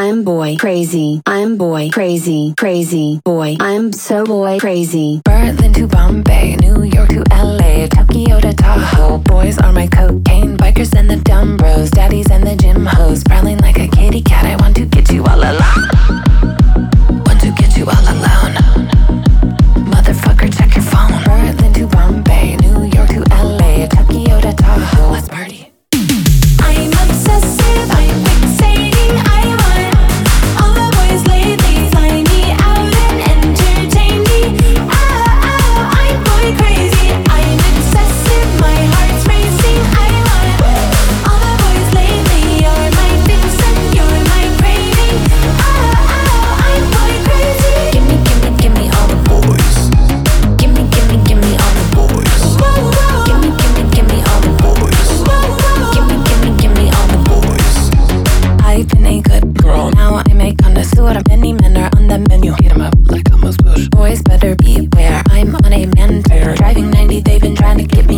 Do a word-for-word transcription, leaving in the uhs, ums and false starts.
I'm boy crazy. I'm boy crazy. Crazy boy. I'm so boy crazy. Berlin to Bombay, New York to L A, Tokyo to Tahoe. Boys are my cocaine, bikers and the dumb bros, daddies and the gym hoes, prowling like a kitty cat. I want to get you all alone. Want to get you all alone. Motherfucker, check your phone. Berlin to Bombay, New York to L A, Tokyo to Tahoe. Let's party. I'm obsessive, I'm fixating, I want all the boys lately fly me out and entertain me. Oh, oh, I'm boy crazy, I'm obsessive, my heart's racing, I want all the boys lately. You're my vixen, you're my craving. Oh, oh, I'm boy crazy. Gimme, gimme, gimme all the boys. Gimme, gimme, gimme all the boys. Whoa, whoa. Gimme, gimme, gimme all the boys. Whoa, whoa. Gimme, gimme, gimme all the boys. I've been a good girl, now I'm a connoisseur. Many men are on the menu. Heat 'em up like Elmo's bush. Boys better beware, I'm on a man tear. Driving ninety, they've been trying to get me